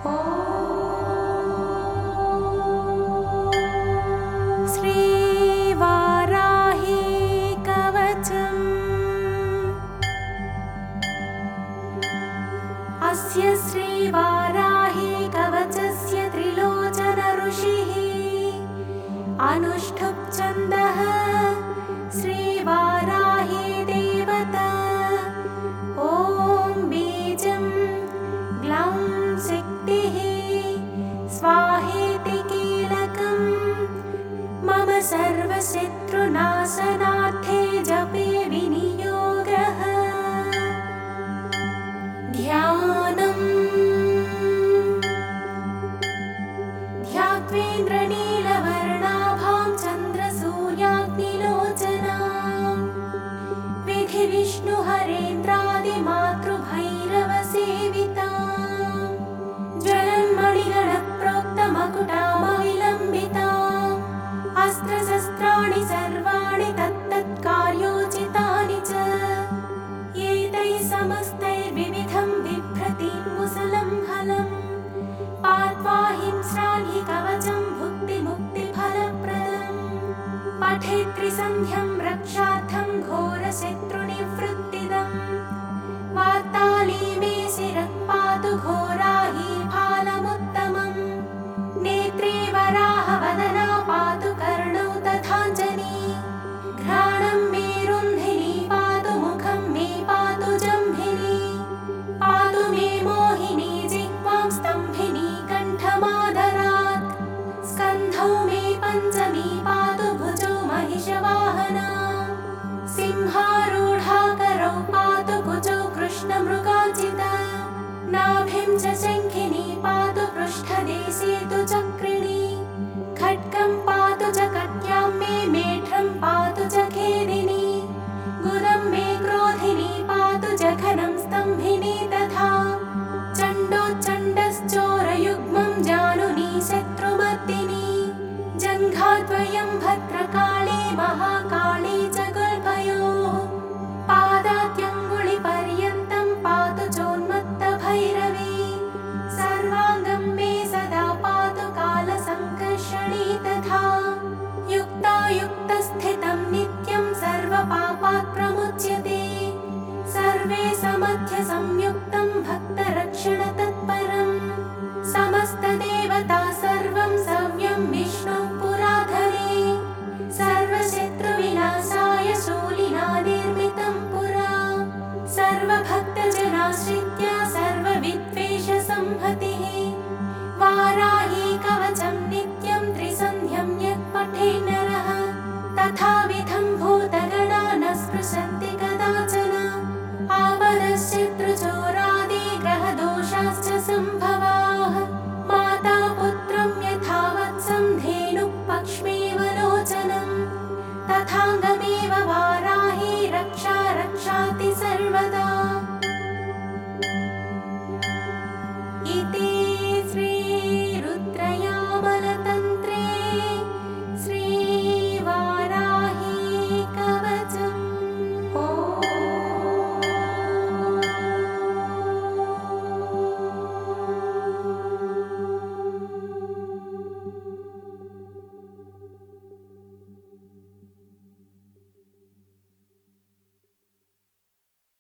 श्रीवाराही कवचम्। अस्य श्रीवाराही कवचस्य त्रिलोचन ऋषिः अनुष्ठुप् छन्दः श्रीवाराही देवता। ॐ बीजं ग्लौं शक्तिः स्वाहेति कीलकम् मम सर्वशत्रुनाशनार्थे जपे विनियोगः। ध्यानम् ध्यात्वेन्द्रनीलवर्णाभां चन्द्रसूर्याग्निलोचनां विधिविष्णुहरेन्द्रादिमातृभैरवसेवितां ज्वलन्मणिगणप्रोक्तमकुटामविलम्बिताम् अस्त्रशस्त्राणि सर्वाणि तत्तत्कार्योचितानि च एतैः समस्तैर्विविधं बिभ्रतीं मुसलं फलम् पात्वा हिंस्रान् हि कवचं भुक्तिमुक्तिफलप्रदम् पठेत् त्रिसन्ध्यं रक्षार्थं घोरशत्रुनिवृत्तिदम् वार्ताली मे शिरः पातु घोराही फालमुत्तमम् नेत्रे वराहवदना पातु कर्णौ तथाञ्जनी घ्राणं मे रुन्धिनी पातु मुखं मे पातु जम्भिनी पातु मे मोहिनी जिह्वां स्तम्भिनी कण्ठमादरात् स्कन्धौ मे पञ्चमी पातु भुजौ महिषवाहना सिंहारूढाकरौ पातु कुजौ कृष्णमृगाजिता नाभिं च शङ्खिनी पातु पृष्ठदेशे तु चक्रिणी खड्गं पातु च कट्यां मे मेढ्रं पातु च खेदिनी गुदं मे क्रोधिनी पातु जघनं स्तम्भिनी तथा चण्डोच्चण्डश्चोरयुग्मं जानुनी शत्रुमर्दिनी जङ्घाद्वयं भद्रकाली महाकाली च गुल्फयोः पादात्यङ्गुलिपर्यन्तं पातु चोन्मत्तभैरवी सर्वाङ्गं मे सदा पातु कालसङ्कर्षणी तथा युक्तायुक्तस्थितं नित्यं सर्वपापात् प्रमुच्यते सर्वे समध्य संयुक्तं भक्तरक्षणतत्परम् समस्तदेवता सर्वं सव्यं विष्णुः पुराधरे सर्वशत्रुविनाशाय शूलिना निर्मितं पुरा सर्वभक्तजनाश्रित्य